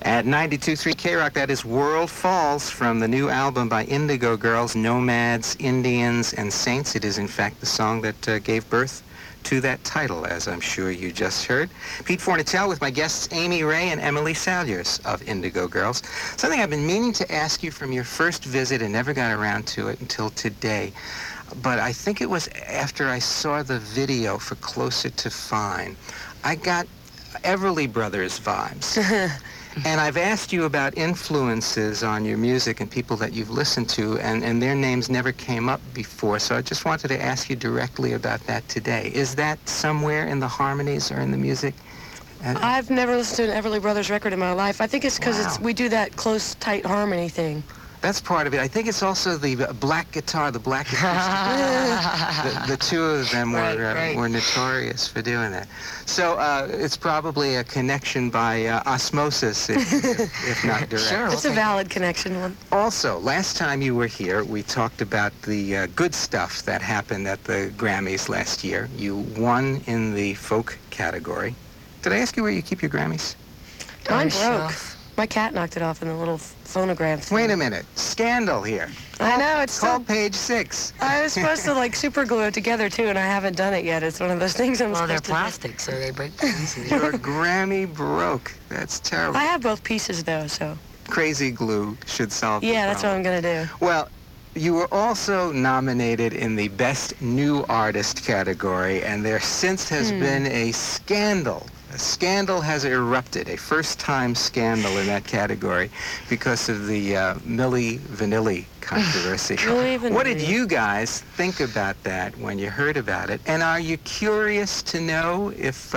At 92.3 K-Rock, that is World Falls from the new album by Indigo Girls, Nomads, Indians, and Saints. It is, in fact, the song that gave birth to that title, as I'm sure you just heard. Pete Fornatale with my guests Amy Ray and Emily Salyers of Indigo Girls. Something I've been meaning to ask you from your first visit and never got around to it until today. But I think it was after I saw the video for Closer to Fine. I got Everly Brothers vibes. And I've asked you about influences on your music and people that you've listened to, and their names never came up before. So I just wanted to ask you directly about that today. Is that somewhere in the harmonies or in the music? I've never listened to an Everly Brothers record in my life. I think it's because we do that close, tight harmony thing. That's part of it. I think it's also the black guitar, the black acoustic. the two of them were notorious for doing that. So it's probably a connection by osmosis, if not direct. Sure, it's a valid connection one. Also, last time you were here, we talked about the good stuff that happened at the Grammys last year. You won in the folk category. Did I ask you where you keep your Grammys? Mine broke. My cat knocked it off in the little phonograph thing. Wait a minute. Scandal here. I know, it's call page 6. I was supposed to, like, super glue it together, too, and I haven't done it yet. It's one of those things I'm Well, they're supposed to plastic, so they break easily. Your Grammy broke. That's terrible. I have both pieces, though, so... Crazy glue should solve the problem. That's what I'm going to do. Well, you were also nominated in the Best New Artist category, and there since has been a scandal. A scandal has erupted, a first-time scandal in that category because of the Milli Vanilli controversy. What did you guys think about that when you heard about it? And are you curious to know if,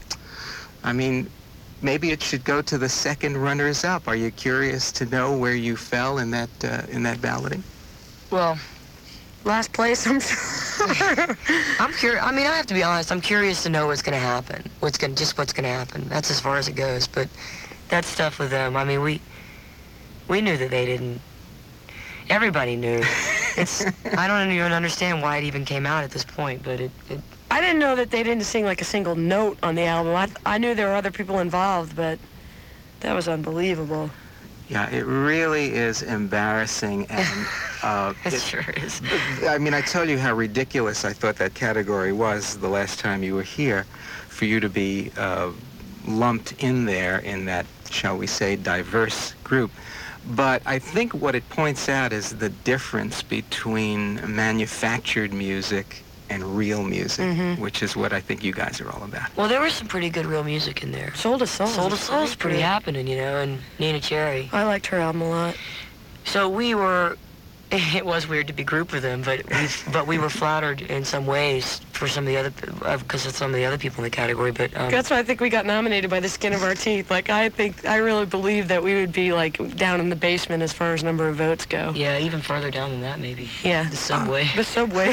I mean, maybe it should go to the second runners-up? Are you curious to know where you fell in that balloting? Well, last place, I'm sure. I'm curious. I mean, I have to be honest. I'm curious to know what's going to happen. What's going to happen. That's as far as it goes. But that stuff with them. I mean, we knew that they didn't. Everybody knew. I don't even understand why it even came out at this point. But I didn't know that they didn't sing like a single note on the album. I knew there were other people involved, but that was unbelievable. Yeah, it really is embarrassing, and it sure is. I mean, I tell you how ridiculous I thought that category was the last time you were here, for you to be lumped in there in that, shall we say, diverse group. But I think what it points out is the difference between manufactured music and real music, which is what I think you guys are all about. Well, there was some pretty good real music in there. Soul to Soul. Soul to Soul's pretty happening, you know, and Nina Cherry. I liked her album a lot. So we were, it was weird to be grouped with them, but we were flattered in some ways for some of the other, because of some of the other people in the category, but... That's why I think we got nominated by the skin of our teeth. Like, I really believe that we would be, like, down in the basement as far as number of votes go. Yeah, even further down than that, maybe. Yeah. The subway. The subway.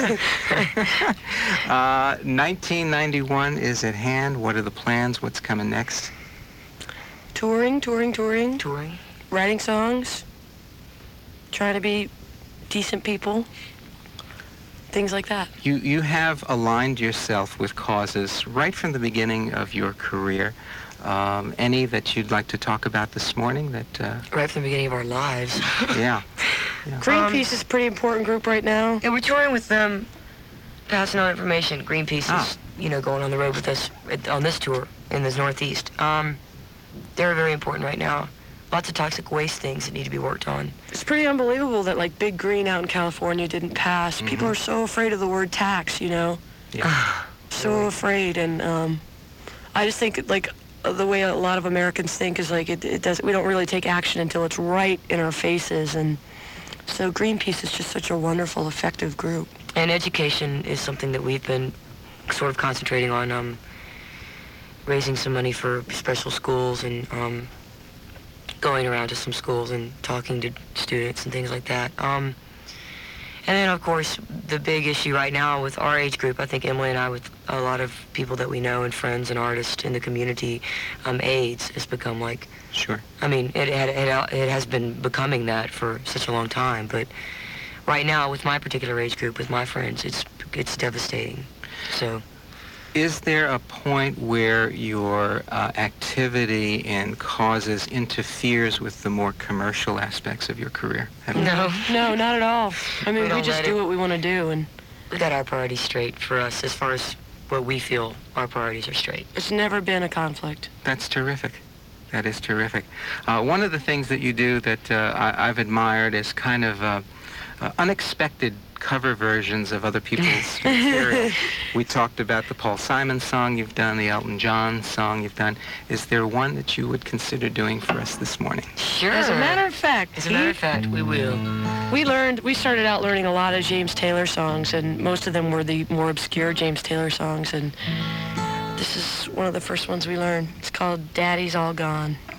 1991 is at hand. What are the plans? What's coming next? Touring. Writing songs. Trying to be decent people. Things like that. You have aligned yourself with causes right from the beginning of your career. Any that you'd like to talk about this morning? Right from the beginning of our lives. Yeah. Greenpeace is a pretty important group right now. Yeah, we're touring with them, passing on information. Greenpeace is, you know, going on the road with us on this tour in the Northeast. They're very important right now. Lots of toxic waste things that need to be worked on. It's pretty unbelievable that, like, Big Green out in California didn't pass. People are so afraid of the word tax, you know? Yeah. So afraid, and I just think, like, the way a lot of Americans think is, like, we don't really take action until it's right in our faces, and so Greenpeace is just such a wonderful, effective group. And education is something that we've been sort of concentrating on, raising some money for special schools and going around to some schools and talking to students and things like that. And then, of course, the big issue right now with our age group, I think Emily and I, with a lot of people that we know and friends and artists in the community, AIDS has become like... Sure. I mean, it has been becoming that for such a long time, but right now, with my particular age group, with my friends, it's devastating. So... Is there a point where your activity in causes interferes with the more commercial aspects of your career? No. No, not at all. I mean, we don't just let do it- what we want to do, and We got our priorities straight for us as far as what we feel our priorities are straight. it's never been a conflict. That's terrific. That is terrific. One of the things that you do that I've admired is kind of unexpected cover versions of other people's material. We talked about the Paul Simon song you've done, the Elton John song you've done. Is there one that you would consider doing for us this morning? Sure. As a matter of fact, As a matter of fact, we will. we started out learning a lot of James Taylor songs, and most of them were the more obscure James Taylor songs, and this is one of the first ones we learned. It's called Daddy's All Gone.